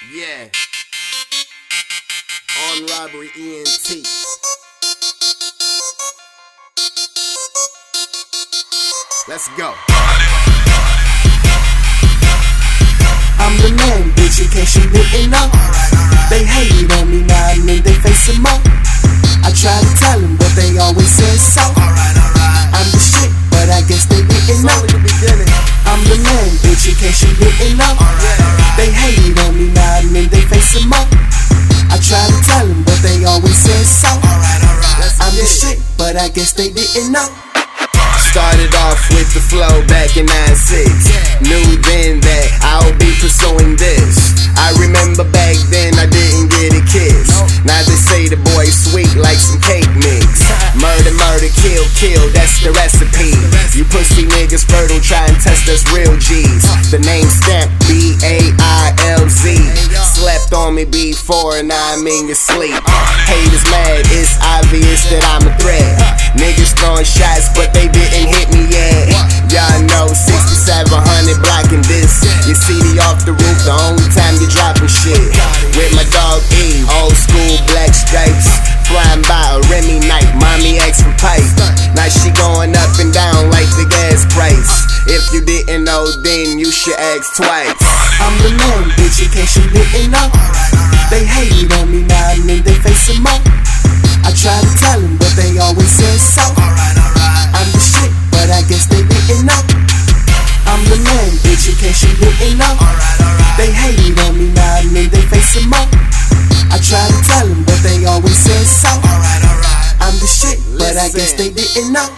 Yeah. On robbery ENT. Let's go. I'm the man, bitch, in case you didn't know. They hated on me, now I mean they facing more. I try to tell them, but they always say so. I'm the shit, but I guess they didn't know. I'm the man, bitch, in case you didn't know. They hated on me, now I mean they facing more. I try to tell them, but they always say so. I'm the shit, but I guess they didn't know. Started off with the flow back in 96. Knew then that I'll be pursuing this. I remember back then I didn't get a kiss. Now they say the boy's sweet like some cake mix. Murder, murder, kill, kill, that's the recipe. You pussy niggas fertile, try and test us real G's. The name stamp B-A-I-L-Z. Slept on me before, now I mean you sleep. Haters mad, it's obvious that I'm a threat. Niggas throwing shots, but they didn't hit me yet. Y'all know 6700 blocking this. You see the off the roof, the only time you dropping shit. With my dog E, old school black stripes. Flying by a Remy night, mommy asked for pipe. Now she going up and down like the gas price. If you didn't know, then you should ask twice. I'm the man, bitch, in case you didn't know. They hated on me, now I mean they facing more. I try to tell them, but they always say so. I'm the shit, but I guess they didn't know. I'm the man, bitch, in case you didn't know. They hated on me, now I mean they facing more. I try to tell them, but they always say so. I'm the shit, but I guess they didn't know.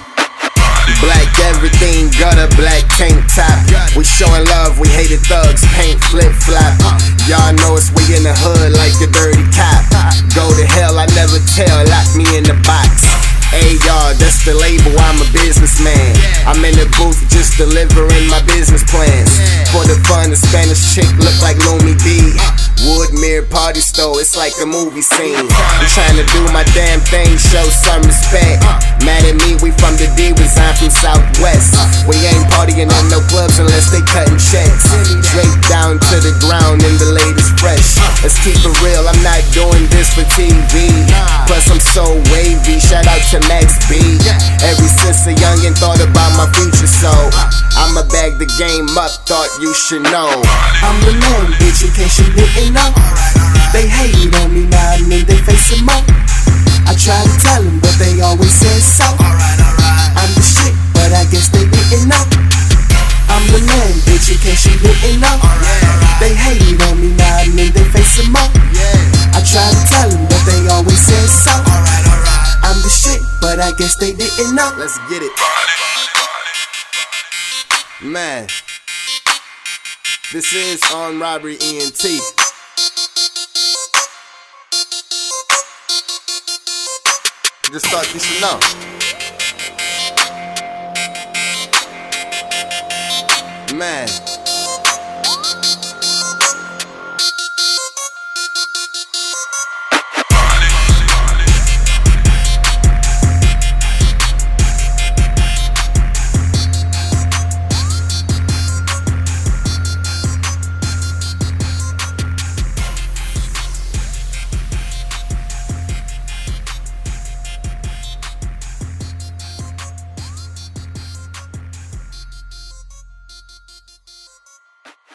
Black everything, got a black tank top. We showing love, we hated thugs, paint flip-flop. Y'all know us, we in the hood like a dirty cop. Go to hell, I never tell, lock me in the box. Hey y'all, that's the label, I'm a businessman. I'm in the booth just delivering my business plans. For the fun, the Spanish chick look like Lumi D. Woodmere party store, it's like a movie scene. I'm trying to do my damn thing, show some respect. Mad at me, we from the D, I'm from Southwest. We ain't partying in no clubs unless they cutting checks. Straight down to the ground and the latest fresh. Let's keep it real, I'm not doing this for TV. Plus I'm so wavy, shout out to Max B. Ever since a youngin' thought about my future, so I'ma bag the game up, thought you should know. I'm the man, bitch, in case you didn't know. They hated on me, now I mean they facing more. I try to tell them, but they always say so. I'm the shit, but I guess they didn't know. I'm the man, bitch, in case you didn't know. They hated on me, now I mean they facing more. I try to tell them, but they always say so. I'm the shit, but I guess they didn't know. Let's get it. Man, this is On Robbery ENT. Just thought you should know. Man.